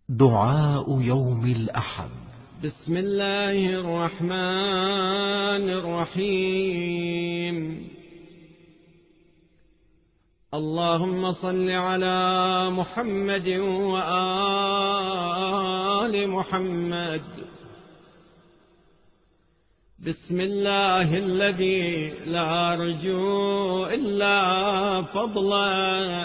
دعاء يوم الأحد. بسم الله الرحمن الرحيم. اللهم صل على محمد وآل محمد. بسم الله الذي لا أرجو إلا فضله،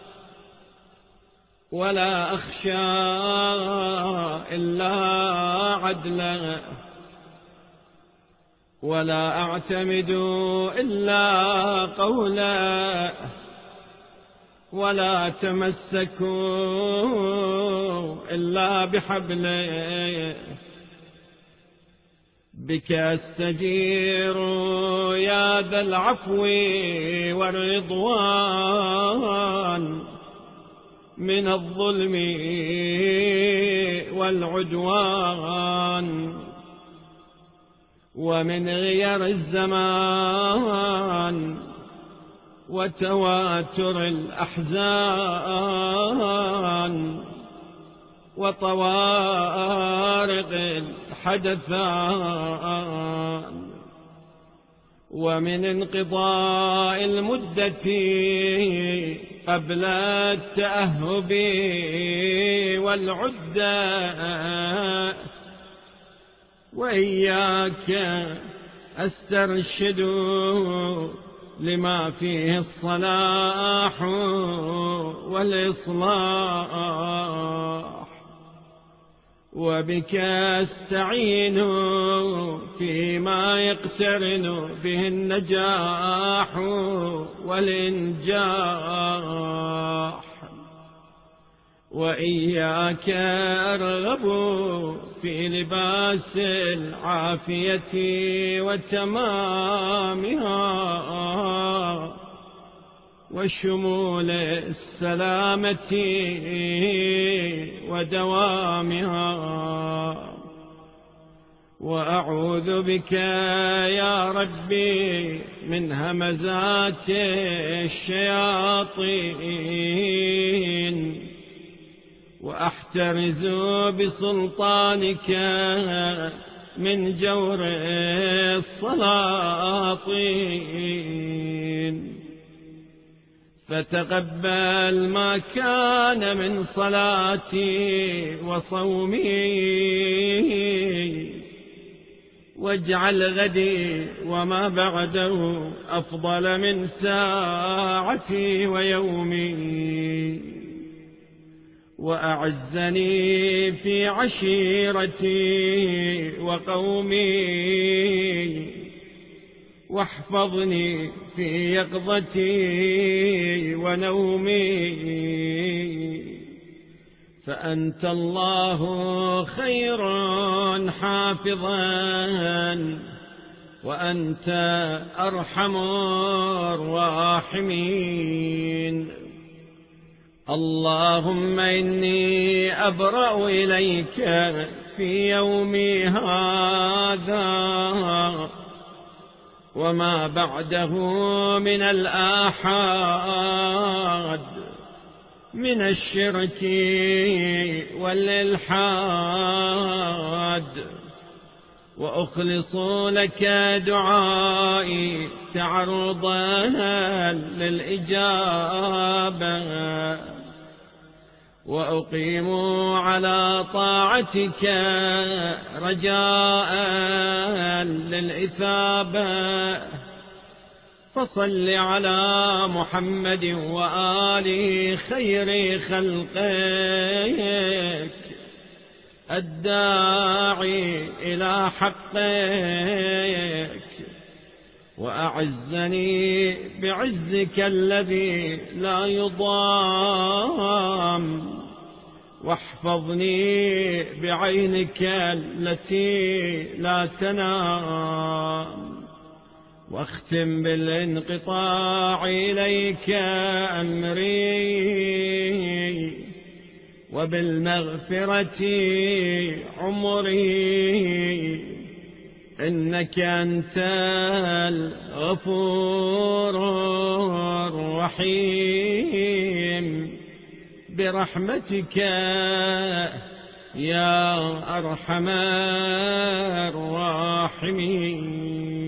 ولا أخشى إلا عدله، ولا أعتمد إلا قوله، ولا أتمسك إلا بحبله. بك أستجير يا ذا العفو والرضوان، من الظلم والعدوان، ومن غير الزمان وتواتر الأحزان، وطوارق الحدثان، ومن انقضاء المدة قبل التأهب والعدة. وإياك أسترشد لما فيه الصلاح والإصلاح، وبك أستعين فيما يقترن به النجاح والإنجاح. وإياك أرغب في لباس العافية وتمامها، وشمول السلامة ودوامها. وأعوذ بك يا ربي من همزات الشياطين، وأحترز بسلطانك من جور السلاطين. فتقبل ما كان من صلاتي وصومي، واجعل غدي وما بعده أفضل من ساعتي ويومي. وأعزني في عشيرتي وقومي، واحفظني في يقظتي ونومي. فأنت الله خير حافظا، وأنت أرحم الراحمين. اللهم إني أبرأ إليك في يومي هذا وما بعده من الآحاد، من الشرك والإلحاد. وأخلص لك دعائي تعرضا للإجابة، وأقيم على طاعتك رجاء للإثابة. فصل على محمد وآله خير خلقك، الداعي إلى حقك. وأعزني بعزك الذي لا يضام، واحفظني بعينك التي لا تنام. واختم بالانقطاع إليك أمري، وبالمغفرة عمري. إنك أنت الغفور الرحيم برحمتك يا أرحم الراحمين.